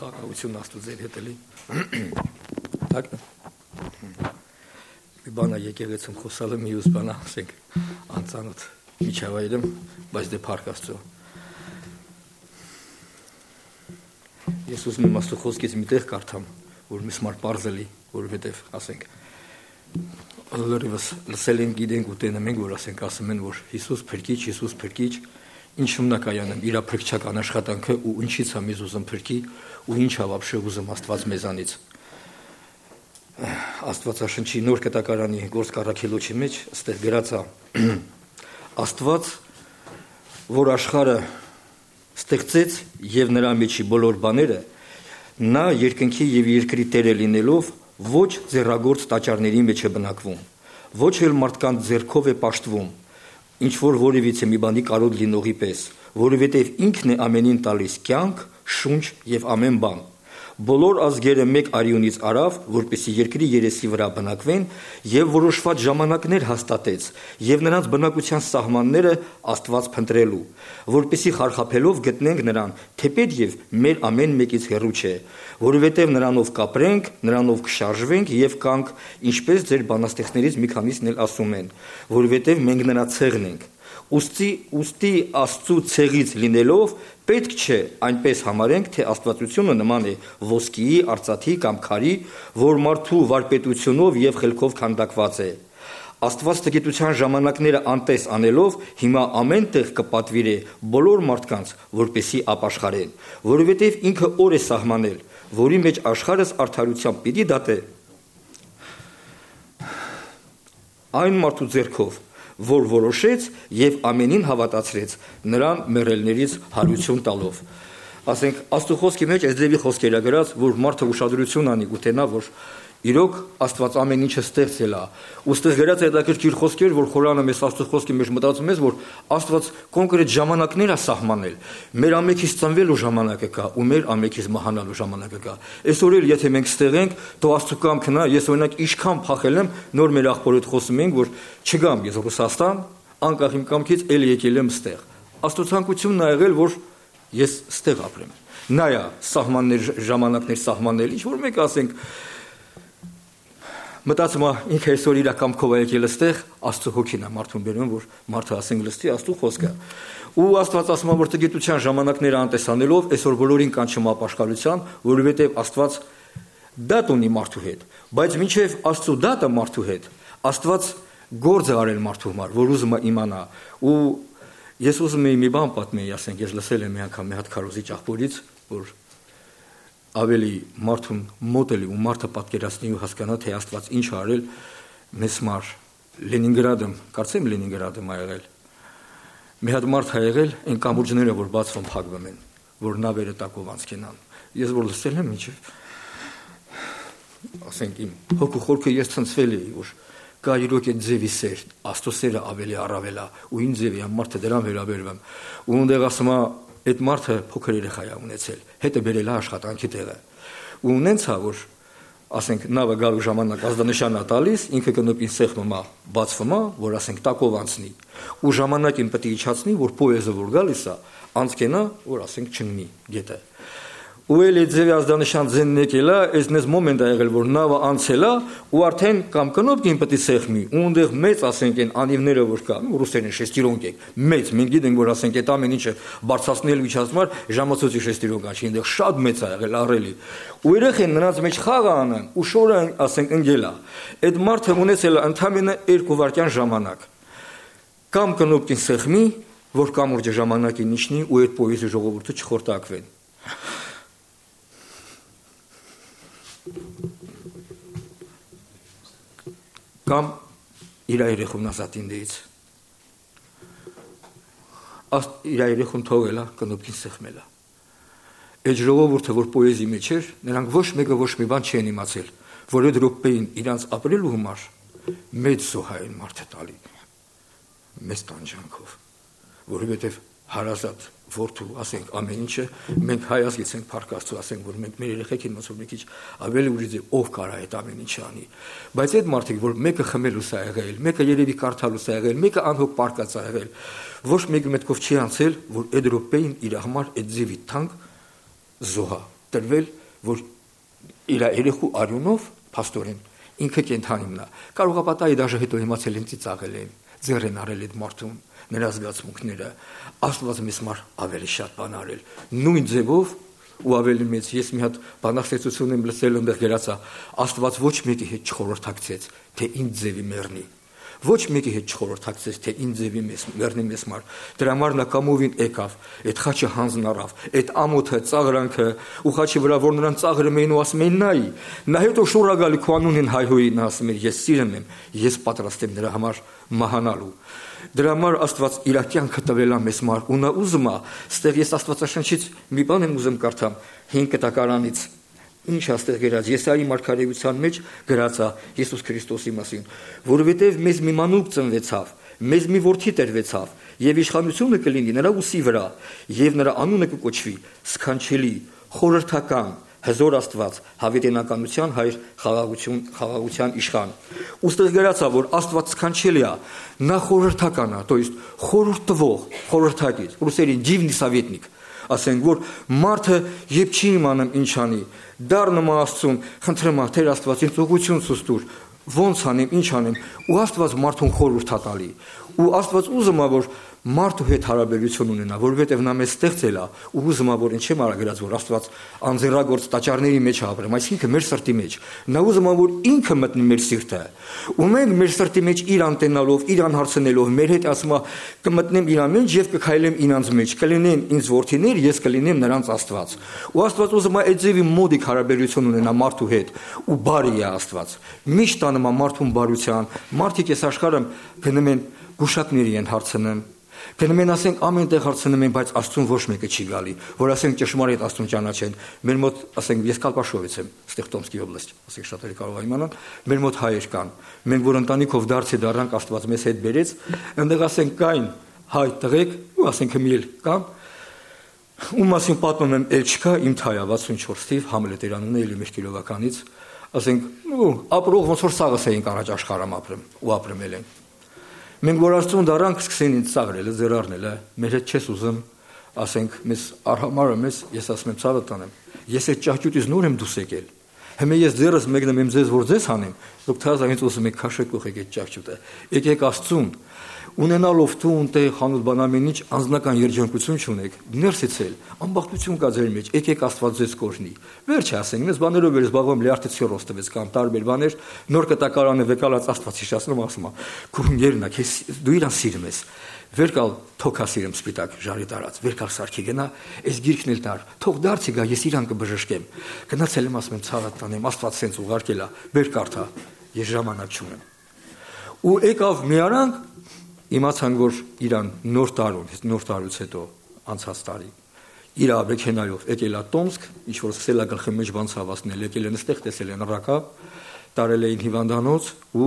խաղաղություն Աստծո ձեր հետ էլի։ Տակն։ Մի բանա եկեղեցում խոսալը մյուս բանա, ասենք, անծանոթ միջավայրում, բայց դե փառք Աստծո։ Ես ուզում եմ Աստծո խոսքից մի տեղ կարդամ, որ մեզ համար պարզելի, որովհետև, ասենք, լրիվս լսել ենք, գիտենք ու տենում ենք, որ ասենք, ասում են, որ Հիսուս փրկիչ, ինչ հիմնակայանում իր փրկչական աշխատանքը ու ինչից է մեզ ուզում փրկի ու ինչ է вообще ուզում Աստված մեզանից։ Աստվածաշնչի նոր կտակարանի գործ կառաքելոչի մեջ ստեղ գրած է Աստված, որ աշխարհը ստեղծեց եւ նրա մեջի բոլոր բաները, նա երկնքի եւ երկրի տերը լինելով ոչ ձեռագործ տաճարների մեջ է բնակվում, ոչ էլ մարդկանց ձեռքով է պաշտվում, ինչ որ որևիցե մի բանի կարոտ լինողի պես, որովհետև ինքն է ամենին տալիս կյանք, շունչ եւ ամեն բան։ Բոլոր ազգերը մեկ արյունից արավ, որպեսզի երկրի երեսի վրա բնակվեն եւ որոշված ժամանակներ հաստատեց եւ նրանց բնակության սահմանները Աստված փնտրելու, որպեսզի խարխափելով գտնենք նրան, թեպետ եւ մեր ամեն մեկից հեռու չէ, որովհետեւ նրանով կապրենք, նրանով կշարժվենք եւ կանք, ինչպես ձեր բանաստեղծներից մի քանիսն էլ ասում են, որովհետեւ մենք նրա ցեղն ենք։ Ուստի Աստծու ցեղից լինելով պետք չէ այնպես համարենք, թե աստվածությունը նման է ոսկիի, արծաթի կամ քարի, որ մարդու վարպետությունով եւ խելքով քանդակված է։ Աստված տգիտության ժամանակները անտես անելով հիմա ամեն տեղ կպատվիրե բոլոր մարդկանց, որպեսի ապաշխարեն, որովհետեւ ինքը օր է սահմանել, որի մեջ աշխարհս արդարությամբ պիտի դատե այն մարդու ձեռքով, որ որոշեց եւ ամենին հավատացրեց, նրան մեռելներից հարություն տալով։ Ասենք, Աստծո խոսքի մեջ այս ձևի խոսքեր է գրած, որ մարդը ուշադրություն անի ուտենա, որ իրոք Աստված ամեն ինչը ստեղծել է։ Ուստեղ գրած է հետաքրքիր խոսքեր, որ Խորանը մեզ Աստծո խոսքի մեջ մտածում է, որ Աստված կոնկրետ ժամանակներ է սահմանել։ Մեր ամենքից ծնվելու ժամանակը կա ու մեր ամենքից մահանալու ժամանակը կա։ Այսօր էլ եթե մենք ստեղ ենք, դու Աստծո կամքն է, ես օրինակ ինչքան փախել եմ, նոր մեր աղբորը հետ խոսում ենք, որ չգամ ես Ռուսաստան, անկախ իմ կամքից էլ եկել եմ ստեղ։ Աստծո ցանկությունն ա եղել, որ ես ստեղ ապրեմ։ Նա է սահմաններ, ժամանակներ սահմանել, ինչ որ մեկ ասենք մտածում է ինքը այսօր իր կամքով է եկել այստեղ, Աստծո հոգին է մարդուն բերում, որ մարդը ասենք լսի Աստծո խոսքը։ Ու Աստված ասում է, որ տգիտության ժամանակները անտեսանելով այսօր բոլորին կանչում ապաշխարության, որովհետև Աստված դատ ունի մարդու հետ, բայց մինչև Աստծո դատը մարդու հետ, Աստված գործ է արել մարդու համար, որ ուզում է իմանա։ Ու ես ուզում եմ մի բան պատմեի, ասենք ես լսել եմ մի անգամ մի հատ քարոզիչ աղբորից, որ ավելի մարդուն մոտելի ու մարդը պատկերացնի ու հասկանա, թե Աստված ինչ է արել մեզ համար Լենինգրադում, կարծեմ Լենինգրադում ա եղել։ Մի հատ մարդ ա եղել, այն կամուրջները, որ բացվում փակվում են, որ նավերը տակով անցնան։ Ես որ լսել եմ, ինչև ասենք իմ հոգու խորքը ես ցնցվել էի, որ կա իրոք այդ ձևի սեր, Աստծո սերը ավելի առավել է, ու ինչ ձևի է մարդը դրան վերաբերվում։ Ու այնտեղ ասում է այդ մարդը փոքր երեխա է ունեցել, հետը բերել է աշխատանքի տեղը։ Ու ունենցա, որ ասենք նավը գալու ժամանակ ազդանշան է տալիս, ինքը կնոպին սեղմում է, բացվում է, որ ասենք տակով անցնի։ Ու ժամանակին պետք է իջացնի, որ պոեզը որ գալիս է, անցկենա, որ ասենք չնի գետը։ Ու էլ այդ ձևի ազդանշան ձենն եկել է, այս նես մոմենտ ա եղել, որ նավը անցել է, ու արդեն կամ կնոպին պետք է սեղմի, ու այնտեղ մեծ ասենք այն անիվները որ կա, ռուսերեն շեստիրոնք է, մեծ, մենք գիտենք որ ասենք այդ ամեն ինչը բարձրացնել իջացմար ժամացույցի շեստիրոնք ա, այնտեղ շատ մեծ ա եղել առելի։ Ու երեխեն նրանց մեջ խաղ անան, ու շորը ասենք ընկել է։ Այդ մարդը ունեցել է ընդամենը 2 վայրկյան ժամանակ։ Կամ կնոպին սեղմի, որ կամուրջը ժամանակին իջնի ու այդ պոեզի ժողովուրդը չխորտակվեն։ Կամ իր երեխուն ազատին դից։ Իր երեխուն թողել է, կնոպին սեղմել է։ Այդ ժողովուրդը, որ պոեզի մեջ էր, նրանք ոչ մեկը ոչ մի բան չեն իմացել, որ այդ րոպեին իրանց ապրելու համար մեծ զոհ են մարդը տալի, մեծ տանջանքով, որովհետև հարազատ որդու, ասենք ամեն ինչը, մենք հայ ազգից ենք փառք Աստծո, ասենք, որ մենք մեր երեխեքին ոնց որ մի քիչ ավելի ուրիշ ով կարա այդ ամեն ինչը անի։ Բայց այդ մարդիկ, որ մեկը խմելուս է եղել, մեկը երևի կարդալուս է եղել, մեկը անհոգ պարկած է եղել, ոչ մեկը մտքով չի անցել, որ այդ րոպեին իր համար այդ ձևի թանկ զոհա տրվել, որ իր երեխու արյունով փաստորեն ինքը կենթանի մնա։ Կարող է պատահի դաժե հետո իմացել են ծիծաղել են, ձեռ են արել այդ մարդուն, նրա զգացմունքները, Աստված մեզ մար ավելի շատ բան արել։ Նույն ձևով ու ավելի մեծ ես մի հատ բանաստեղծություն եմ լսել, այնտեղ գրած է, Աստված ոչ մեկի հետ չխորհրդակցեց, թե ինձ ձևի մեռնի։ Ոչ մեկի հետ չխորհրդակցեց, թե ինձ ձևի մեռնի մեզ մար։ Դրա համար նա կամովին եկավ, այդ խաչը հանձն առավ, այդ ամոթը, ծաղրանքը ու խաչի վրա, որ նրան ծաղրում էին ու ասում էին նայի։ Նա հետո շնորհակալի քո անունին հայհոյի, նա ասում էր ես սիրում եմ, ես պատրաստ եմ նրա համար մահանալու։ Դրա համար Աստված իր կյանքը տվել է մեզ մար ու նա ուզում է, ստեղ ես Աստվածաշնչից մի բան եմ ուզում կարդամ 5 կտակարանից։ Ինչ աստեղ գրած Եսայի մարգարեության մեջ գրած է Հիսուս Քրիստոսի մասին, որովհետև մեզ մի մանուկ ծնվեցավ, մեզ մի որդի տրվեցավ, եւ իշխանությունը կլինի նրա ուսի վրա, եւ նրա անունը կկոչվի Սքանչելի, խորհրդական, հզոր Աստված, հավիտենականության հայր, խաղաղության իշխան։ Ուստեղ գրած է, որ Աստված Սքանչելի է, նա խորհրդական է, то есть խորհուրդ տվող, խորհրդակից, ռուսերեն դիվնի սովետնիկ։ Ասենք որ մարդը երբ չի իմանում ինչ անի, դառնում է Աստծուն, խնդրում է Տեր Աստված ինձ ուղղություն ցույց տուր, ոնց անեմ, ինչ անեմ, ու Աստված մարդուն խորհուրդ է տալի։ Ու Աստված ուզում է որ մարդու հետ հարաբերություն ունենա, որովհետև նա մեզ ստեղծել է ու ուզում է որ ինչի՞ մարա գրած որ Աստված անձեռագործ տաճարների մեջ ապրում, այսինքն մեր սրտի մեջ։ Նա ուզում է որ ինքը մտնի մեր սիրտը։ Ու մենք մեր սրտի մեջ իր անտենալով, իր անհարցնելով, մեր հետ ասում է կմտնեմ իր մեջ եւ կքայլեմ իրանց մեջ, կլինեն ինձ որդիներ, ես կլինեմ նրանց Աստված։ Ու Աստված ուզում է այդ ձևի մոդիկ հարաբերություն ունենա մարդու հետ ու բարի է Աստված։ Միշտ տանում է մարդուն բարության։ Մարդիկ այս աշխարհում գնում են գուշակների են հարցնում, գնում են ասենք ամեն տեղ հարցնում են, բայց Աստծուն ոչ մեկը չի գալի, որ ասենք ճշմարիտ Աստծուն ճանաչեն։ Մեր մոտ ասենք ես Կալպաշովից եմ, ստեղ Տոմսկի օբլաստ, ասենք շատերը կարող են իմանալ, մեր մոտ հայեր կան։ Մենք որ ընտանիքով դարձի դառնանք Աստված մեզ հետ բերեց, այնտեղ ասենք կային հայ տղեկ, ու ասենք միել կան, ու մասին պատմում եմ էլ չկա իմ թայա 64 թիվ Համլետ Իրանունը էլի մեր Կիրովականից, ասենք ու ապրող ոնց որ սաղս էինք առաջ աշխարհում ապրում ու ապրել են։ Մենք որ Աստծուն դառանք սկսեն ինձ ծաղրելը, ձեռարնելը, մեր հետ չես ուզում, ասենք մեզ արհամարը մեզ, ես ասում եմ ցավը տանեմ, ես այդ ճահճուտից նոր եմ դուս եկել։ Հիմա ես ձեռս մեկնեմ եմ ձեզ որ ձեզ հանեմ, դուք թազանից ուզում եք քաշեք ուղեք այդ ճահճուտը։ Եկեք Աստծուն, ունենալով տուն տեղ խանութ բան ամեն ինչ անձնական երջանկություն չունեք, ներսից էլ ամբողջություն կա ձեր մեջ, եկեք Աստված ձեզ կօրհնի։ Վերջը ասենք, մեզ բաներով էր զբաղվում լիարտիցիորոս տվեց կամ տարբեր բաներ, նոր կտակարանը վեկալած Աստված հիշացնում ասում է, քո երնակ, դու իրան սիրում ես։ Վերկալ թոքա սիրում սպիտակ ժարի տարած, վերկալ սարքի գնա, այս գիրքն էլ տար, թող դարձի գա, ես իրան կբժշկեմ։ Գնացել եմ ասում եմ ցավը տանեմ, Աստված սենց ուղարկել է, վեր կարդա, ես ժամանակ չունեմ։ Ու եկավ մի արանք իմացան որ իրան նոր տարուց հետո անցած տարի իր աբեքենայով եկել է Տոմսկ, ինչ որ սկսել է գլխի մեջ բան ցավացնել, եկել են այստեղ տեսել են ռակա, տարել էին հիվանդանոց ու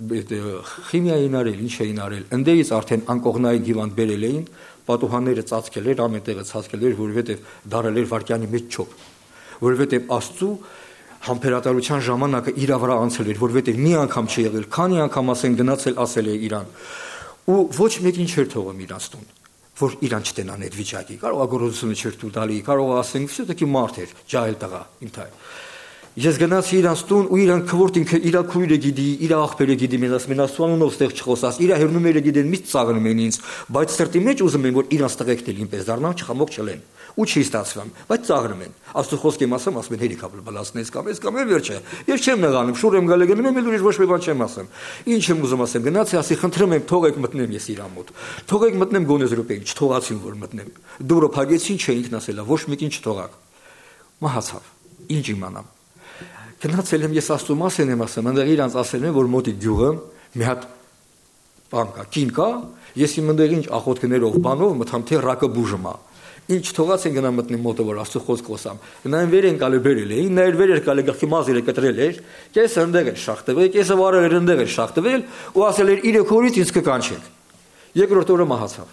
քիմիային արել, ինչ էին արել։ Ընդդեից արդեն անկողնային հիվանդ բերել էին, պատուհանները ծածկել էր, ամեն տեղը ծածկել էր, որովհետև դարել էր վարկյանի մեջ չոփ, որովհետև Աստծու համբերատարության ժամանակը իր վրա անցել էր, որովհետև մի անգամ չի եղել, քանի անգամ ասեն գնացել ասել է իրան։ Ու ոչ մեկին չէր թողում իրանց տուն, որ իրան չտենան այդ վիճակի։ Կարող է գոռոզությունը չէր տու տալի, կարող է ասեն, все-таки մարդ էր, ջահել տղա, իմ թայ։ Ես գնացի իրանց տուն ու իրան քվորտ ինքը իր քույրը գիտի, իր աղբերը գիտի, մենաս Աստծանունով ստեղ չխոսած, իր հերնումերը գիտեն, միշտ ծաղրում են ինձ, բայց սրտի մեջ ուզում են որ իրանց տղեկն էլ ինպես դառնան, չխամոք չլեն։ Ու չի ստացվում, բայց ծաղրում են։ Աստծո խոսքի մասը ասում են հերիքա բլբլացնես կամ վերջը։ Ես չեմ նեղանում, շուր եմ գալու գնում եմ ուրիշ ոչ մի բան չեմ ասում։ Ինչ եմ ուզում ասեմ, գնացի ասի խնդրում եմ թողեք մտնեմ ես իրան մոտ։ Թողեք մտնեմ գոնեզ րոպեին, չթողացին որ մտնեմ։ Դուրը փագեցին չէ ինքն ասելա, ոչ մեկին չթողակ։ Մահացավ։ Ինչ իմանամ։ Գնացել եմ ես Աստծո մասին եմ ասում, այնտեղ իրանց ասել են որ մոտի գյուղը մի հատ բան կա, կին կա, ես իմ այնտեղ ինչ ախոթքներով բանով մտամ թե ռակը բուժում է։ Ինչ թողած են գնամ մտնի մոտը որ Աստծո խոսք խոսամ։ Գնային վեր են կալի բերել էին, նա վեր էր կալի գլխի մազերը կտրել էր, կեսը այնտեղ էր շախտվել, կեսը վարել էր այնտեղ էր շախտվել ու ասել էր 3 օրից ինձ կկանչեք։ Երկրորդ օրը մահացավ։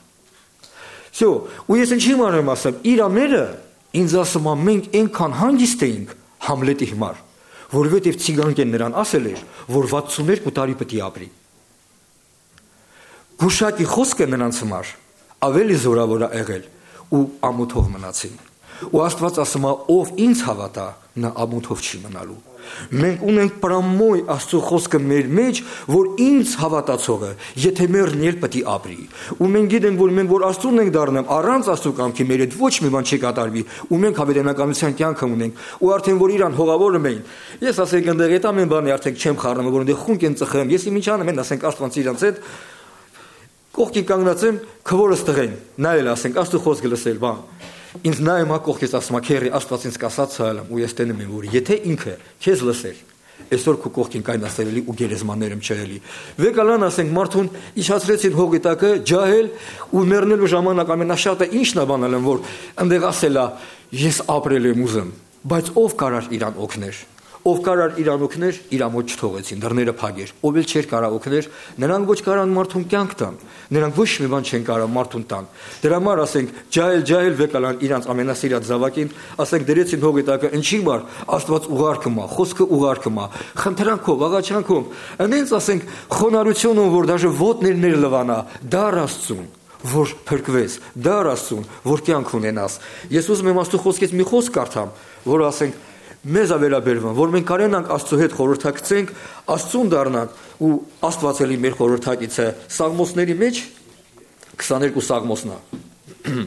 Всё, ու ես ինչի մանեմ ասեմ, իր ամերը ինձ ասում է մենք այնքան հանգիստ էինք Համլետի հիմար, որովհետև ցիգանկեն նրան ասել էր, որ 62 տարի պետք է ապրի։ Գուշակի խոսքը նրանց համար ավելի զորավոր է եղել ու ամոթող մնացին։ Ու Աստված ասում է, ով ինձ հավատա, նա ամոթով չի մնալու։ Մենք ունենք պրամոյ Աստծո խոսքը մեր մեջ, որ ինձ հավատացողը, եթե մեռնի էլ պետք է ապրի։ Ու մենք գիտենք, որ մենք որ Աստծուն ենք դառնում, առանց Աստծո կամքի մեր հետ ոչ մի բան չի կատարվի, ու մենք հավերենականության կյանքը ունենք, ու արդեն որ իրան հողավորում էին։ Ես ասենք այնտեղ այդ ամեն բանը արդեն չեմ խառնում, որ այնտեղ խունկ են ծխեմ։ Ես ինչ անեմ, են ասենք Աստված իրանց հետ կողքի կանգնած եմ, քվորս տղեն, նայել ասենք Աստծո խոսքը լսել, բան։ Ինձ նայում ակողքից ասում է քերի Աստված ինձ կասած ցալեմ ու ես տենում եմ որ եթե ինքը քեզ լսեր այսօր քո կողքին կային ասելի ու գերեզմաններում չելի վեկալան ասենք մարդուն իջացրեցին հողի տակը ջահել ու մեռնելու ժամանակ ամենաշատը ինչն է բանալն որ այնտեղ ասելա ես ապրել եմ ուզում բայց ով կարար իրան օգներ ով կարար իրան օգներ իր ամոթ չթողեցին դռները փագեր ով էլ չէր կարող օգներ նրանք ոչ կարան մարդուն կյանք տան նրանք ոչ մի բան չեն կարող մարդուն տան դրա համար ասենք ջահել վեկալան իրանց ամենասիրած զավակին ասենք դրեցին հողի տակը ինչի բար Աստված ուղարկում է խոսքը ուղարկում է խնդրանքով աղաչանքով այնց ասենք խոնարհությունով որ դաժե ոտներներ լվանա դար Աստծուն որ փրկվես դար Աստծուն որ կյանք ունենաս ես ուզում եմ Աստծո խոսքից մի խոսք կարդամ որ ասենք մեզ ավերաբերվում, որ մենք կարենանք Աստծո հետ խորհրդակցենք, Աստծուն դառնանք ու Աստված էլի մեր խորհրդակիցը Սաղմոսների մեջ 22 Սաղմոսն է։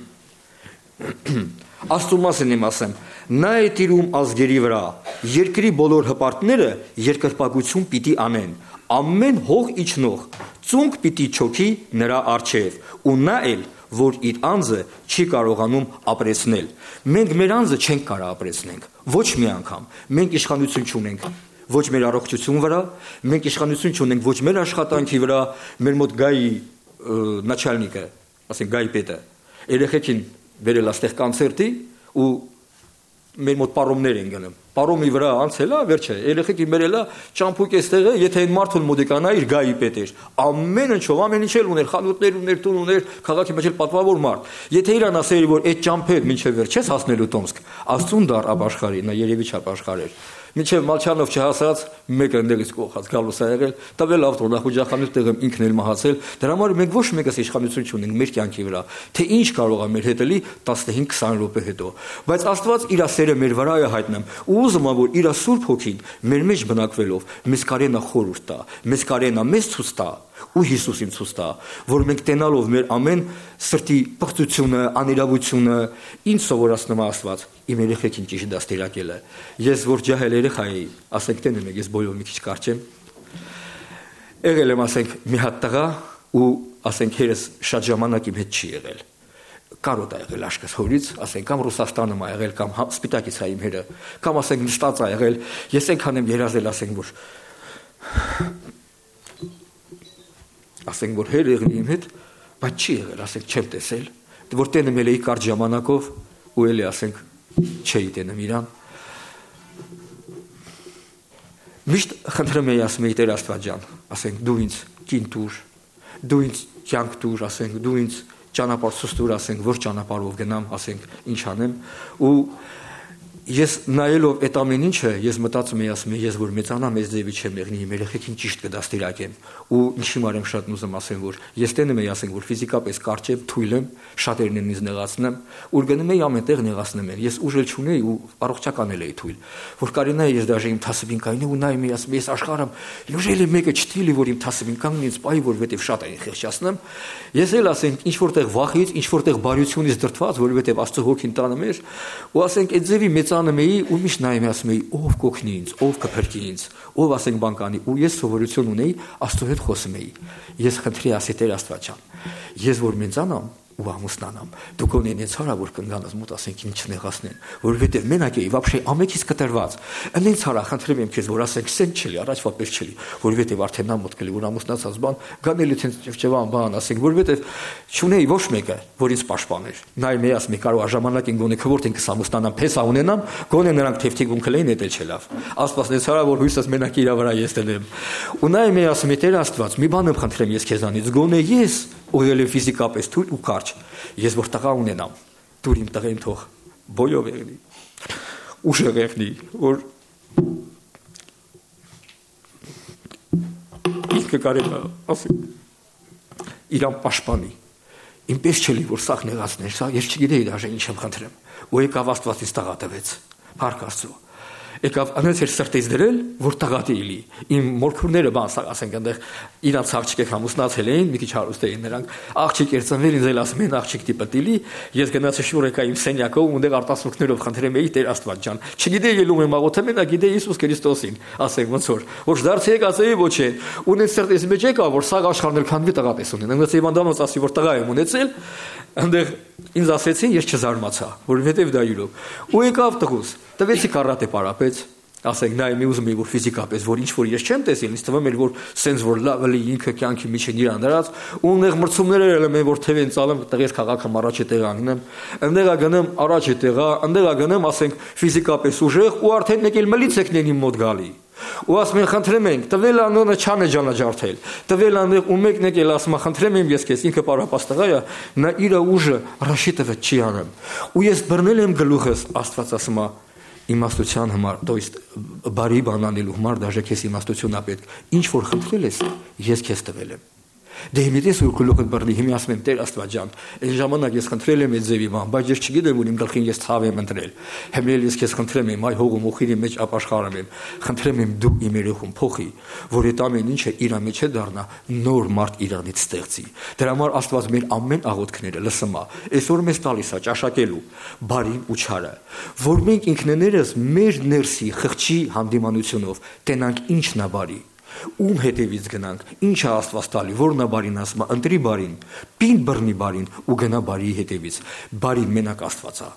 Աստծո մասին եմ ասեմ, նա է տիրում ազգերի վրա, երկրի բոլոր հպարտները երկրպագություն պիտի անեն, ամեն հող իջնող, ծունկ պիտի չոքի նրա առջև, ու նա էլ որ իր անձը չի կարողանում ապրեցնել։ Մենք մեր անձը չենք կարող ապրեցնենք, ոչ մի անգամ։ Մենք իշխանություն չունենք ոչ մեր առողջություն վրա, մենք իշխանություն չունենք ոչ մեր աշխատանքի վրա, մեր մոտ գայի начальника, ասենք գայի պետը, երեխեքին վերել աստեղ կոնցերտի ու մեր մոտ պարոմներ են գնում։ Պարոմի վրա անցելա, վերջը, երեխեքի մերելա, ճամփուկ էստեղը, եթե այն մարդուն մոդիկանա իր գայի պետ էր։ Ամեն ինչով, ամեն ինչ էլ ուներ, խանութներ ուներ, տուն ուներ, քաղաքի մեջ էլ պատվավոր մարդ։ Եթե իրան ասեի, որ այդ ճամփեդ մինչև վերջ չես հասնելու Տոմսկ, Աստծուն դար ապաշխարի, նա երևի չապաշխարեր։ Մինչև Մալչանով չհասած մեկը ընդերից կողած գալուս ա եղել, տվել ավտո նախուջախանութ տեղում ինքն էլ մահացել, դրա համար մենք ոչ մեկս իշխանություն չունենք մեր կյանքի վրա, թե ինչ կարող է մեր հետ էլի 15-20 րոպե հետո, բայց Աստված իր սերը մեր վրա է հայտնում, ու ուզում է որ իր Սուրբ Հոգին մեր մեջ բնակվելով մեզ կարենա խորհուրդ տա, մեզ կարենա մեզ ցույց տա ու Հիսուսին ցույց տա, որ մենք տենալով մեր ամեն սրտի պղծությունը, անիրավությունը, ինչ սովորացնում է Աստված, իմ երեխեքին ճիշտ դաստիարակելը։ Ես որ ջահել երեխա էի, ասենք տենում եք, ես բոլոր մի քիչ կարճ եմ։ Եղել եմ ասենք մի հատ տղա ու ասենք հերս շատ ժամանակ իմ հետ չի եղել։ Կարոտ է եղել աշկս հորից, ասենք կամ Ռուսաստանում է եղել, կամ Սպիտակից է իմ հերը, կամ ասենք նստած է եղել, ես այնքան եմ երազել, ասենք որ ասենք որ հեր եղնի իմ հետ, բայց չի եղել, ասենք չեմ տեսել, որ տենում էլ էի կարճ ժամանակով ու էլի ասենք չէի տենում իրան։ Միշտ խնդրում էի ասում էի Տեր Աստված ջան, ասենք դու ինձ կին տուր, դու ինձ կյանք տուր, ասենք դու ինձ ճանապարհ ցույց տուր, ասենք որ ճանապարհով գնամ, ասենք ինչ անեմ ու ես նայելով այդ ամեն ինչը ես մտածում եի ասում ես որ մեծանամ ես ձևի չեմ եղնի իմ երեխեքին ճիշտ կդաստիարակեմ ու ինչի մարեմ շատ ուզում ասեմ որ ես տենում եի ասենք որ ֆիզիկապես կարճ եմ թույլ եմ շատերն են ինձ նեղացնում ու գնում եի ամենտեղ նեղացնում են ես ուժել չունեի ու առողջական էլ էի թույլ որ կարենայի ես դաժե իմ թասվին կայնի ու նայում եի ասում ես աշխարհում լուժելի մեկը չթիլի որ իմ թասվին կանգնի ինձ պայի որովհետև շատ այն խեղճացնում ես էլ ասենք ինչ որտեղ վախից ինչ որտեղ բարությունից դրդված որովհետև Աստծո հոգին տանում էր ու ասենք այդ ձևի մեծանում էի ու միշտ նայում ասում էի ով կօգնի ինձ ով կփրկի ինձ ով ասենք բան կանի ու ես սովորություն ունեի Աստծո հետ խոսում էի ես խնդրի ասի Տեր Աստված ջան ես որ մեծանամ ու ամուսնանամ դու կոնեն ինձ հարա որ կնգանաս մոտ ասենք ինչ նեղացնեն որովհետև մենակ էի вообще ամենից կտրված այնց հարա խնդրեմ եմ քեզ որ ասենք սենց չելի առաջվա պես չելի որովհետև արդեն նա մոտ կլի որ ամուսնացած բան գանելի թե ճվճվան բան ասենք որովհետև չունեի ոչ մեկը որ ինձ պաշտպաներ նայ մի ասմի կարող ժամանակին գոնե քվորտ ինքս ամուսնանամ փեսա ունենամ գոնե նրանք թեփթիկուն կլեին էդ չէ լավ Աստված ինձ հարա որ հույսս մենակ իրա վրա ես դեմ ու նայ մի ասմի Տեր Աստված մի բան եմ խնդրեմ ես քեզանից գոնե ես ուղղել եմ ֆիզիկապես թույլ ու կարճ ես որ տղա ունենամ դու իմ տղեն թող բոյով եղնի ուժեղ եղնի որ ինքը կարելի ասի իրան պաշտպանի Ինպես չլի որ սաղ նեղացներ, սա ես չգիտեի դաժե ինչ եմ խնդրեմ։ Ու եկավ Աստվածից տղա տվեց։ Փառք Աստծո։ Եկավ անց էր սրտից դրել, որ տղատի լի։ Իմ մորքուրները բան ասենք այնտեղ իրանց աղջիկը ամուսնացել էին, մի քիչ հարուստ էին նրանք։ Աղջիկ երծանվել ինձ էլ ասում են աղջիկ տիպը տիլի, ես գնացի շուռ եկա իմ սենյակով ու այնտեղ արտասուքներով խնդրեմ էի Տեր Աստված ջան։ Չգիտեի ելում եմ աղոթեմ, նա գիտե Հիսուս Քրիստոսին, ասենք ոնց որ դարձի եք ասեի ոչ է։ Ունեն սրտից մեջ եկա որ սա աշխարհն էլ քանդվի տղա պես ունեն։ Այնպես Իվանդանոց ասի որ տղա եմ ունեցել, այնտեղ ինձ ասեցին ես չզարմացա, որովհետև դա յուրով։ Ու եկավ տղուս, տվեցի կարատե պարապեց, ասենք նա մի ուզում էի որ ֆիզիկապես որ ինչ որ ես չեմ տեսել, ինձ թվում էր որ սենց որ լավ էլի ինքը կյանքի միջին իրան դրած, ու նեղ մրցումներ ելեմ են որ թևեն ցալեմ տղես քաղաքը առաջի տեղ անգնեմ, այնտեղա գնեմ առաջի տեղա, այնտեղա գնեմ ասենք ֆիզիկապես ուժեղ ու արդեն մեկ էլ մլից եկնեն իմ մոտ գալի։ Ու ասում են խնդրեմ ենք տվել անոնը չանը ջանաջարդել տվել անեղ ու մեկն եկել ասում խնդրեմ եմ ես քեզ ինքը պարապած տղա է նա իր ուժը ռաշիտը չի անում ու ես բռնել եմ գլուխս Աստված ասում է իմաստության համար то есть բարի բան անելու համար դաժե քեզ իմաստություն ա պետք ինչ որ խնդրել ես ես քեզ տվել եմ Դե հիմիտես ու գլուխդ բռնի հիմի ասում եմ Տեր Աստված ջան այն ժամանակ ես խնդրել եմ այդ ձևի բան բայց ես չգիտեմ որ իմ գլխին ես ցավ եմ ընտրել հիմա ես քեզ խնդրեմ եմ այ հողում ուխիրի մեջ ապաշխարում եմ խնդրեմ եմ դու իմ երեխուն փոխի որ այդ ամեն ինչը իր մեջ է դառնա նոր մարդ իրանից ստեղծի դրա համար Աստված մեր ամեն աղոթքները լսում է այսօր մեզ տալիս է ճաշակելու բարին ու չարը որ մենք ինքներս մեր ներսի խղճի հանդիմանությունով տենանք ինչն է բարի Ում հետևից գնանք, ինչ է Աստված տալի, որն է բարին ասում, ընտրի բարին, պին բռնի բարին ու գնա բարի հետևից, բարին մենակ Աստված է։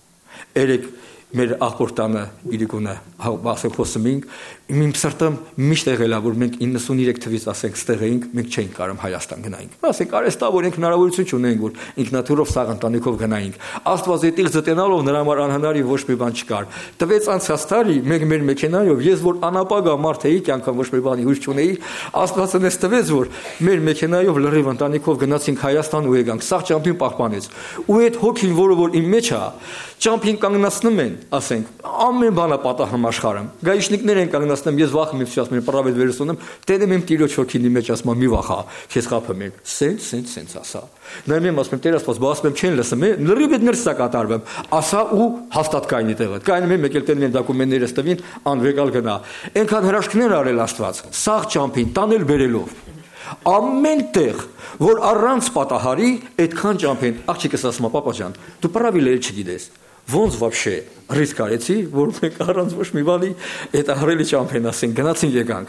Երեք մեր աղբորտանը իրիկունը ասենք խոսում ենք, իմ սրտը միշտ եղել է, որ մենք 93 թվից ասենք ստեղ էինք, մենք չէինք կարող Հայաստան գնայինք։ Ասենք արեստավոր ենք հնարավորություն չունենք, որ ինքնաթիռով սաղ ընտանիքով գնայինք։ Աստված այդ իղձը տենալով նրա համար անհնարի ոչ մի բան չկար։ Տվեց անցած տարի մենք մեր մեքենայով, ես որ անապագա մարդ էի, կյանքամ ոչ մի բանի հույս չունեի, Աստված ինձ տվեց, որ մեր մեքենայով լրիվ ընտանիքով գնացինք Հայաստան ու եկանք, սաղ ճամփին պահպանեց։ Ու այդ հոգին, որը որ իմ մեջ է, ճամփին կանգնացնում են, ասենք, ամեն բանը պատահում աշխարհում։ Գայիշնիկներ են կանգնացնում, ես վախում եմ, ասում եմ, պարավետ վերցնում, տենում եմ տիրոջ հոգին իմ մեջ, ասում եմ, մի վախա, քեզ խափում եմ, սենց ասա։ Նայում եմ, ասում եմ, Տեր Աստված, բա ասում եմ, չեն լսում, լրիվ այդ ներս է կատարվում, ասա ու հաստատ կայնի տեղը։ Կայնում եմ, եկել տենում եմ դոկումենտներս տվին, անվեկալ գնա։ Այնքան հրաշքներ արել Աստված, սաղ ճամփին, տանել բերելով։ Ամեն տեղ, որ առանց պատահարի, այդքան ճամփին, աղջիկս ասում է, պապա ջան, դու պարավիլ էլ չգիտես։ Ոնց вообще ռիսկ արեցի, որ մենք առանց ոչ մի բանի այդ ահրելի ճամփեն ասենք գնացին եկանք։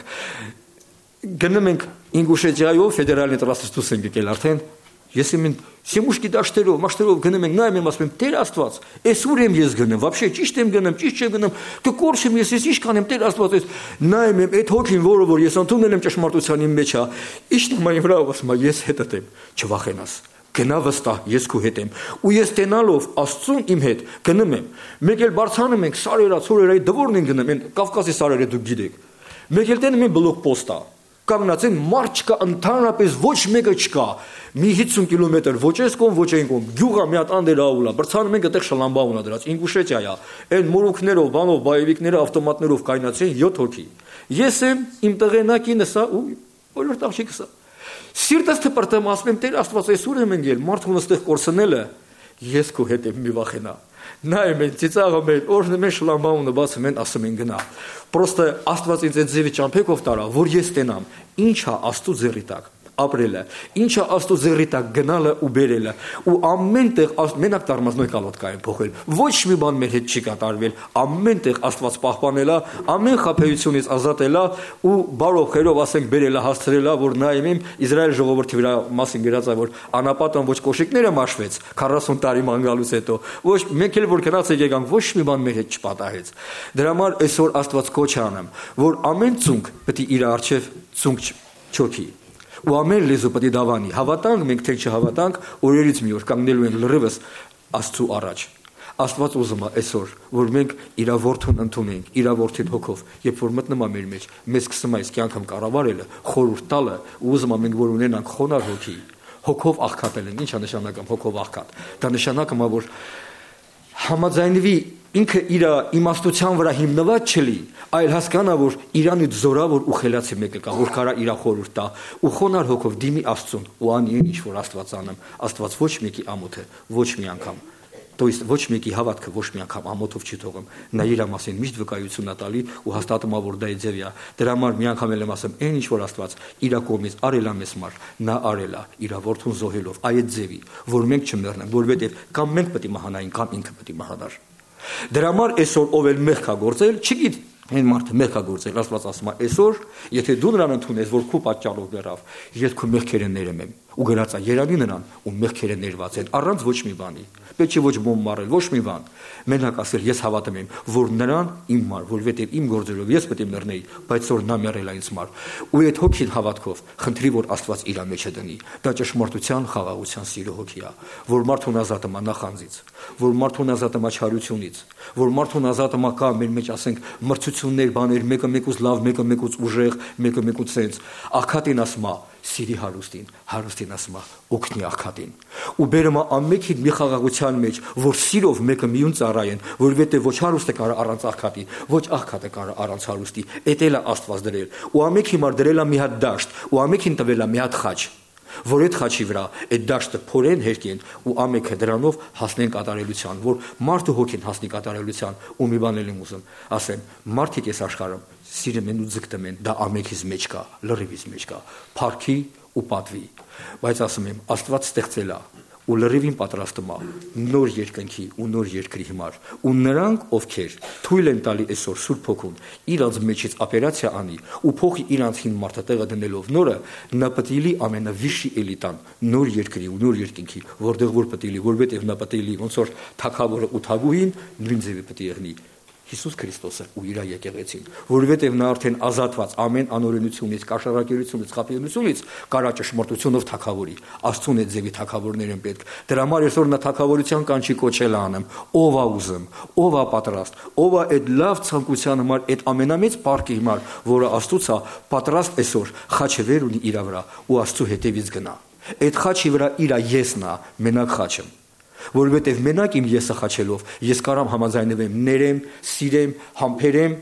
Գնում ենք Ինգուշետիայով ֆեդերալնի տրասստուս ենք եկել արդեն։ Ես իմ Սեմուշկի դաշտերով, մաշտերով գնում ենք, նայում եմ, ասում եմ, Տեր Աստված, այս ուր եմ ես գնում, вообще ճիշտ եմ գնում, ճիշտ չեմ գնում, կկորչ եմ ես ինչ կանեմ, Տեր Աստված, այս նայում եմ, այդ հոգին, որ ես ընդունել եմ ճշմարտության իմ մեջ է, իշտ մայ վրա ասում եմ, ես հետդ եմ, չվախենաս։ Գնա վստահ, ես քո հետ եմ։ Ու ես տենալով Աստծուն իմ հետ գնում եմ։ Մեկ էլ բարձանում ենք սարերա, ցորերայի դվորն են գնում, այն Կովկասի սարերը դուք գիտեք։ Մեկ էլ տենում եմ բլոկպոստա։ Կանգնած են մարդ չկա, ընդհանրապես ոչ մեկը չկա։ Մի 50 կիլոմետր ոչ այս կողմ, ոչ այն կողմ։ Գյուղը մի հատ անդերաուլա, բարձանում ենք այդտեղ շլամբաուն ա դրած, Ինգուշետիա։ Այն մորուքներով, բանով, բայևիկները ավտոմատներով կայնացին 7 հոգի։ Ես եմ իմ տղենակինը սա ու բոլոր տաղջիկս սա։ Սիրտս թպրտեմ, ասում եմ, Տեր Աստված, այսօր եմ ընկել, մարդուն ստեղ կորցնելը, ես քո հետ եմ մի վախենա։ Նայում են, ծիծաղում են, օրհնում են շլամբաունը բացում են, ասում են գնա։ Պրոստը Աստված ինձ այդ ձևի ճամփեքով տարա, որ ես տենամ, ինչ է Աստծո ձեռի տակ ապրելը, ինչ է Աստծո ձեռի տակ գնալը ու բերելը, ու ամեն տեղ մենակ դարմազնոյ կալոտկա են փոխել, ոչ մի բան մեր հետ չի կատարվել, ամեն տեղ Աստված պահպանելա, ամեն խաբեությունից ազատելա ու բարով խերով ասենք բերելա, հասցրելա, որ նայում եմ Իսրայել ժողովրդի վրա մասին գրած է, որ անապատն ոչ կոշիկները մաշվեց 40 տարի ման գալուց հետո, ոչ մենք էլ որ գնացեք եկանք, ոչ մի բան մեր հետ չպատահեց։ Դրա համար այսօր Աստված կոչ անեմ, որ ամեն ծունկ պետք է իր արչև ծունկ չոքի։ Ու ամեն լեզու պետք է դավանի, հավատանք մենք թե չհավատանք, օրերից մի օր կանգնելու ենք լրիվս Աստծու առաջ։ Աստված ուզում է այսօր, որ մենք իր որդուն ընդունենք, իր որդին հոգով, երբ որ մտնում է մեր մեջ, մեզ սկսում է այս կյանքում կառավարելը, խորհուրդ տալը, ու ուզում է մենք որ ունենանք խոնար հոգի, հոգով աղքատել ենք, ի՞նչ է նշանակում հոգով աղքատ։ Դա նշանակում է, որ համաձայնվի ինքը իր իմաստության վրա հիմնված չլի, այլ հասկանա, որ իրանից զորավոր ու խելացի մեկը կա, որ կարա իր խորհուրդ տա ու խոնար հոգով դիմի Աստծուն ու անի ինչ որ Աստված անեմ, Աստված ոչ մեկի ամոթը ոչ մի անգամ, то есть ոչ մեկի հավատքը ոչ մի անգամ ամոթով չի թողում, նա իր մասին միշտ վկայություն է տալի ու հաստատում որ դա է ձևյա, դրա համար մի անգամ էլ եմ ասում, այն ինչ որ Աստված իր կողմից արել է մեզ մար, նա արել է իր որդուն զոհելով, այդ ձևի, որ մենք չմեռնենք, որովհետև կամ մենք պետք է մահանայինք, կամ ինքը պետք է մահանար։ Դրա համար այսօր ով էլ մեղք է գործել, չգիտի այն մարդը մեղք է գործել, Աստված ասում է այսօր, եթե դու նրան ընդունես, որ քո պատճառով մեռավ, ես քո մեղքերը ներեմ եմ, ու գրած է երանի նրան, ու մեղքերը ներված են, առանց ոչ մի բանի, պետք չէ ոչ բոմ մարել, ոչ մի բան, մենակ ասել ես հավատում եմ, որ նրան իմ մար, որովհետև իմ գործերով ես պետք է մեռնեի, բայց որ նա մեռել է ինձ մար, ու այդ հոգին հավատքով խնդրի, որ Աստված իր մեջը դնի, դա ճշմարտության, խաղաղության սիրո հոգի է, որ մարդուն ազատը մա նախանձից, որ մարդուն ազատը մա չարությունից, որ մարդուն ազատը մա կա մեր մեջ ասենք մրցություններ, բաներ, մեկը մեկուց լավ, մեկը մեկուց ուժեղ, մեկը մեկուց սենց, աղքատին ասում է սիրի հարուստին ասում է օգնի աղքատին, ու բերում է ամենքին մի խաղաղության մեջ, որ սիրով մեկը միուն ծառայեն, որովհետև ոչ հարուստը կարա առանց աղքատի, ոչ աղքատը կարա առանց հարուստի, էդ էլ է Աստված դրել, ու ամենքի մար դրել է մի հատ դաշտ, ու ամենքին տվել է մի հատ խաչ, որ այդ խաչի վրա այդ դաշտը փորեն հերկեն ու ամենքը դրանով հասնեն կատարելության, որ մարդու հոգին հասնի կատարելության, ու մի բան եմ ուզում ասեմ, մարդիկ այս աշխարհում սիրում են ու ձգտում են, դա ամենքից մեջ կա, լրիվից մեջ կա, փառքի ու պատվի, բայց ասում եմ, Աստված ստեղծել է ու լրիվին պատրաստում է նոր երկնքի ու նոր երկրի համար, ու նրանք, ովքեր թույլ են տալի այսօր Սուրբ Հոգուն իրանց մեջից օպերացիա անի ու փոխի իրանց հին մարդատեղը դնելով նորը, նա պետք է լի ամենավիշի էլիտան նոր երկրի ու նոր երկինքի, որտեղ որ պետք է լի, որովհետև նա պետք է լի ոնց որ թագավորը ու թագուհին նույն ձևի պետք է եղնի Հիսուս Քրիստոսը ու իր եկեղեցին, որովհետև նա արդեն ազատված ամեն անօրենությունից, կաշառակերությունից, խաբեությունից կարա ճշմարտությունով թագավորի, Աստծուն այդ ձևի թագավորներ են պետք, դրա համար այսօր նա թագավորության կանչի կոչել անեմ, ով է ուզում, ով է պատրաստ, ով է այդ լավ ցանկության համար, այդ ամենամեծ պարտքի համար, որը Աստծուց է պատրաստ այսօր խաչը վեր ունի իր վրա ու Աստծու հետևից գնա, այդ խաչի վրա իր եսն է, մենակ խաչը, որովհետև մենակ իմ եսը խաչելով ես կարամ համաձայնվեմ, ներեմ, սիրեմ, համբերեմ,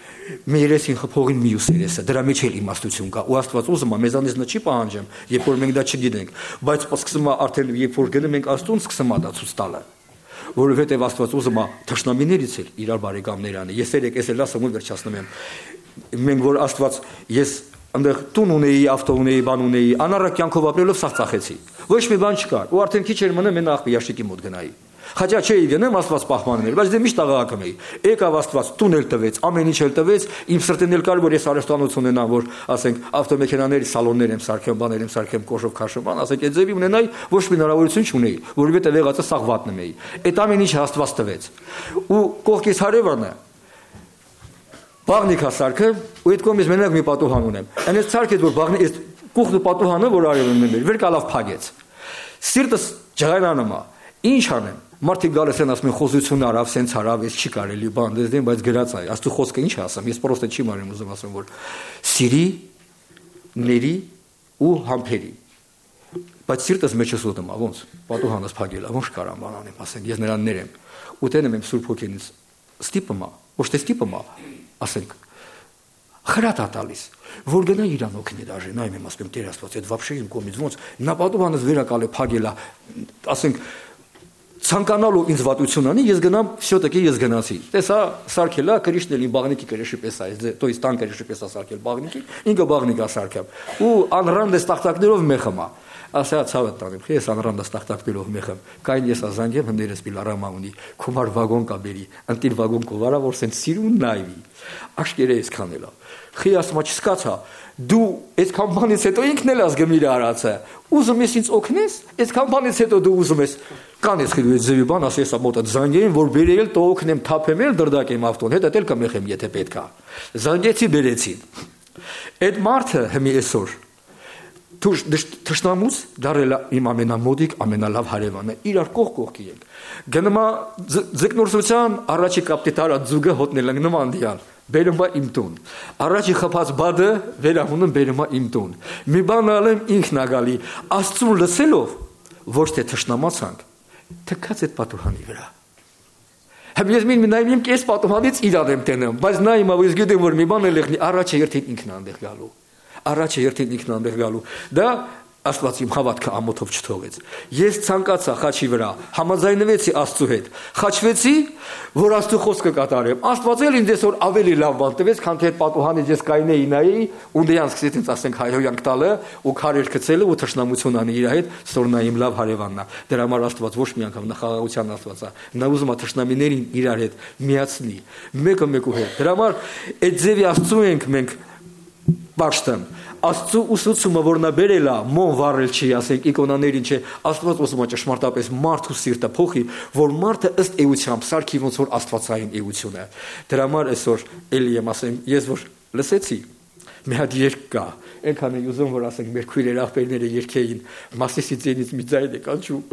մի երեսին խփողին մյուս երեսը, դրա մեջ էլ իմաստություն կա, ու Աստված ուզում է մեզանից նա չի պահանջում, երբ որ մենք դա չգիտենք, բայց սկսում է արդեն երբ որ գնում ենք Աստծուն, սկսում է դա ցույց տալը, որովհետև Աստված ուզում է թշնամիներից էլ իրար բարեկամներ անի, ես երեք էլ ասում ու վերջացնում եմ, մենք որ Աստված ես այնտեղ տուն ունեի, ավտո ունեի, բան ունեի, անառակ կյանքով ապրելով սաղ ծախեցի, ոչ մի բան չկար, ու արդեն քիչ էր մնում, մենակ աղբի մոտ գնայի, խաչա չէի գնեմ, Աստված պահպանում էր, բայց դե միշտ աղաղակում էի, եկավ Աստված տուն էլ տվեց, ամեն ինչ էլ տվեց, իմ սրտին էլ կար, որ ես արհեստանոց ունենամ, որ ասենք ավտոմեքենաների սալոններ եմ սարքեմ, բաներ եմ սարքեմ, կոշով քաշեմ, բան, ասենք այդ ձևի ունենայի, ոչ մի հնարավորություն չունեի, որովհետև եղածը սաղ վատնում էի, այդ ամեն ինչը Աստված տվեց, ու կողքից հարևանը բաղնիկ հասարքը, ու այդ կողմից մենակ մի պատուհան ունեմ, այնպես ցարքեց, որ բաղնի այս կուխն ու պատուհանը, որ արևն ունեմ, վեր կալավ փագեց, սիրտս ջղայնանում է, ինչ անեմ, մարդիկ գալիս են ասում են խոզություն արավ, սենց արավ, ես չի կարելի բան դեզդեն, բայց գրած է, աստու խոսքը ինչ է ասում, ես պրոստը չի մարեմ ուզում ասում, որ սիրի, ների ու համբերի, բայց սիրտս մեջս ուտում է, ոնց, պատուհանս փագել է, ոնց կարամ բան անեմ, ասենք, ես նրան ներեմ, ու տենում եմ Սուրբ Հոգինից, ստիպում է, ոչ թե ստիպում է, ասենք, խրատ է տալիս, որ գնա իրան օգնի դաժե, նայում եմ ասում, Տեր Աստված, այդ վաբշե իմ կողմից ոնց, նա պատուհանս վերակալ է փագել է, ասենք, ցանկանալու ինձ վատություն անի, ես գնամ, всё-таки ես գնացի։ Տեսա, սարքել է, կրիշն էլ իմ բաղնիկի կրեշի պես է, то есть տան կրեշի պես է սարքել բաղնիկի, ինքը բաղնիկ է սարքել։ Ու անրանդես տախտակներով մեխում է։ Ասա ցավը տանեմ, ես անրանդես տախտակներով մեխում։ Կային ես ազանգեմ հներս պիլարամա ունի, քումար վագոն կա բերի, ընտիր վագոն կովարա, որ սենց սիրուն նայվի։ Աշկերը ես կանելա։ Խի ասում չսկացա, դու այդ կամպանից հետո ինքն էլ ազգում իր արածը։ Ուզում ես ինձ օգնես, այդ կամպանից հետո դու ուզում ես կանես խիլու այդ ձևի բան, ասես մոտը զանգեին, որ բերել տո օգնեմ, թափեմ էլ դրդակեմ ավտոն, հետո էլ կմեխեմ, եթե պետք է։ Զանգեցի բերեցին։ Այդ մարդը հիմի այսօր թշնամուց դարել իմ ամենամոդիկ, ամենալավ հարևանը, իրար կողքի ենք։ Գնում է ձգնորսության առաջի կապիտալա ձուգը հոտնել են նման դիալ, բերում է իմ տուն։ Առաջի խփած բադը վերահունում բերում է իմ տուն։ Մի բան ալեմ ինքն ագալի, Աստծուն լսելով, ոչ թե թշնամացանք, թքած այդ պատուհանի վրա։ Համ ես նայում եմ կես պատուհանից իրան եմ տենում, բայց նա հիմա որ ես գիտեմ որ մի բան էլ եղնի, առաջը երթին ինքն այնտեղ գալու։ Առաջը երթին ինքն այնտեղ գալու։ Դա Աստված իմ հավատքը ամոթով չթողեց։ Ես ցանկացա խաչի վրա, համաձայնվեցի Աստծու հետ, խաչվեցի, որ Աստծու խոսքը կատարեմ։ Աստված էլ ինձ այսօր ավելի լավ բան տվեց, քան թե այդ պատուհանից ես կայնեի նայի, ու դրանց սկսեց ինձ ասենք հայհոյանք տալը, ու քարեր գցելը ու թշնամություն անի իր հետ, որ նա իմ լավ հարևանն է։ Դրա համար Աստված ոչ մի անգամ նախաղաղության Աստված է։ Նա ուզում է թշնամիներին իրար հետ միացնի, մեկը մեկու հետ։ Դրա համար այդ ձևի Աստծու ենք մենք Պաշտեմ, Աստծու ուսուցումը, որ նա բերել է, մոն վառել չի, ասենք, իկոնաներին չէ, Աստված ուզում է ճշմարտապես մարդու սիրտը փոխի, որ մարդը ըստ էությամբ սարքի ոնց որ աստվածային էություն է։ Դրա համար այսօր էլի եմ ասեմ, ես որ լսեցի, մի հատ երգ կա, այնքան եմ ուզում, որ ասենք, մեր քույրեր աղբերները երգեին, Մասիսի ձենից մի ձայն է կանչում։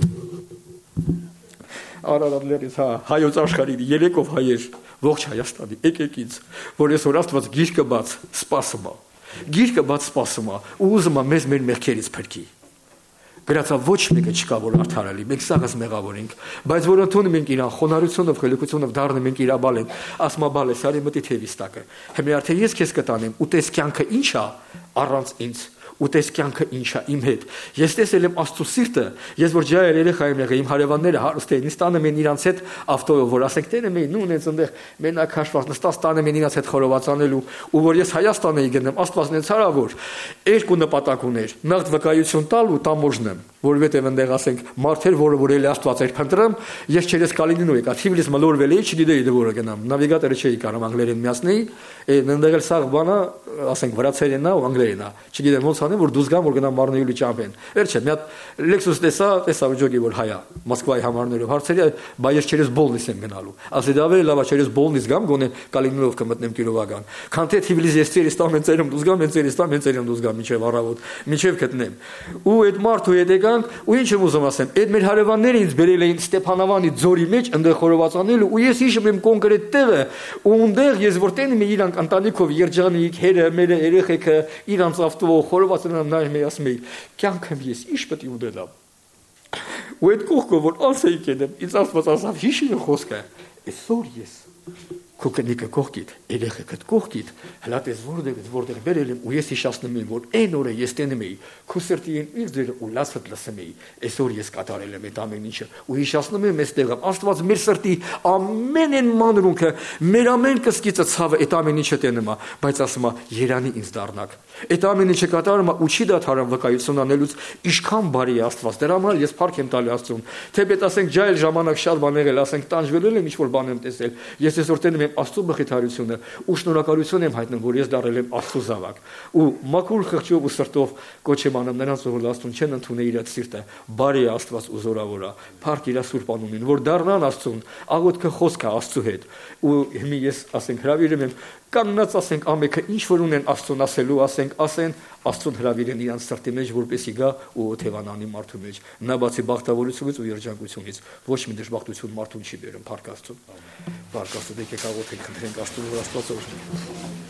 Արարատներից, հայոց աշխարհի երեկով հայեր, ողջ Հայաստանի, եկեք ինձ, որ այսօր Աստված գիրկը բաց սպասում է։ Գիրկը բաց սպասում է ու ուզում է մեզ մեր մեղքերից փրկի։ Գրածա ոչ մեկը չկա որ արդարալի, մենք սաղս մեղավոր ենք, բայց որ ընդունում ենք իրան խոնարհությունով, խելոքությունով դառնում ենք իր բալեն, ասում է բալես, արի մտի թևիս տակը։ Հիմա արդեն ես քեզ կտանեմ, ու տես կյանքը ինչ է առանց ինձ։ Ու տես կյանքը ինչ է իմ հետ։ Ես տեսել եմ Աստծո սիրտը, ես որ ջայր երեխա եմ եղել, իմ հարևանները հարուստ էին, ինձ տանում են իրանց հետ ավտոյով, որ ասենք տերը մեի նույն այնց այնտեղ մենակ հաշված նստած տանում են իրանց հետ խորոված անելու, ու որ ես Հայաստան էի գնում, Աստվածն ինձ հարավոր, երկու նպատակ ուներ՝ նախ վկայություն տալ ու տամոժնեմ, որովհետև այնտեղ ասենք մարդեր, որը էլի Աստված էր փնտրում, ես չերես Կալինինու եկա, Թիֆլիս մլորվել էի, չգիտեի դե որը գնամ, նավիգատորը չէի կարող անգլերեն միացնեի, այնտեղ էլ սաղ բանը, ասենք վրացերենն է ու անգլերենն է, չգիտեմ ոնց անեմ, որ դուզ գամ, որ գնամ Մարնեուլի ճամփեն։ Վերջը մի հատ Lexus տեսա ուջոգի որ հայա, Մոսկվայի համարներով հարցերի, բայ ես չերես Բոլնիս եմ գնալու։ Ասի դա վեր լավա չերես Բոլնիս գամ, գոնե Կալինինով կմտնեմ Կիրովական։ Քան թե Թիֆլիս ես ծերից տամ են ծերում դուզ գամ, են ծերից տամ են ծերում դուզ գամ, միջև առավոտ, միջև գտնեմ։ Ու այդ մարդու հետ եկանք, ու ինչ եմ ուզում ասեմ, այդ մեր հարևանները ինձ բերել էին Ստեփանավանի ձորի մեջ, այնտեղ խորոված անելու, ու ես հիշում եմ կոնկրետ տեղը, ու այնտեղ ես որ տենում եմ իրանք ընտանիքով երջանիկ, հերը, մերը, երեխեքը, իրանց ավտոյով խորոված անան նայում եմ ասում եմ, կյանքեմ ես ինչ պետք է ունենամ։ Ու այդ կողքով որ ասեի կենեմ, ինձ Աստված ասավ հիշի խոսքը, այսօր ես քո կնիկը կողքիդ, երեխեքդ կողքիդ, հլա տես որտեղ բերել եմ ու ես հիշացնում եմ, որ այն օրը ես տենում էի, քո սրտին ինձ դեր ու լացդ լսում էի, այսօր ես կատարել եմ այդ ամեն ինչը ու հիշացնում եմ այստեղը, Աստված մեր սրտի ամեն այն մանրունքը, մեր ամեն կսկիծը ցավը այդ ամեն ինչը տենում է, բայց ասում է երանի ինձ դառնաք։ Այդ ամեն ինչը կատարում է ու չի դադարում վկայություն անելուց, ինչքան բարի է Աստված։ Դրա համար ես փառք եմ տալի Աստծուն։ Թեպետ ասենք ջայլ ժամանակ շատ բան եղել, ասենք տանջվել եմ ինչ որ բան եմ տեսել։ Ես այսօր տենում եմ Աստծո մխիթարությունը ու շնորհակալություն եմ հայտնում, որ ես դարձել եմ Աստծո զավակ։ Ու մաքուր խղճով ու սրտով կոչ եմ անում նրանց, որ Աստծուն չեն ընդունել իր սիրտը։ Բարի է Աստված ու զորավոր է։ Փառք իր սուրբ անունին, որ դառնան Աստծուն, աղոթքը խոսքը Աստծո հետ։ Ու հիմա ես ասենք հրավիրում եմ կանգնած ասենք ամեքը ինչ որ ունեն Աստծուն ասելու, ասենք ասեն Աստծուն հրավիրեն իրանց սրտի մեջ, որպեսի գա ու օթևանանի մարդու մեջ։ Նա բացի բախտավորությունից ու երջանկությունից ոչ մի դժբախտություն մարդուն չի բերում, փառք Աստծուն։ Փառք Աստծո, եկեք աղոթենք, խնդրենք Աստծուն, որ Աստված օրհնի։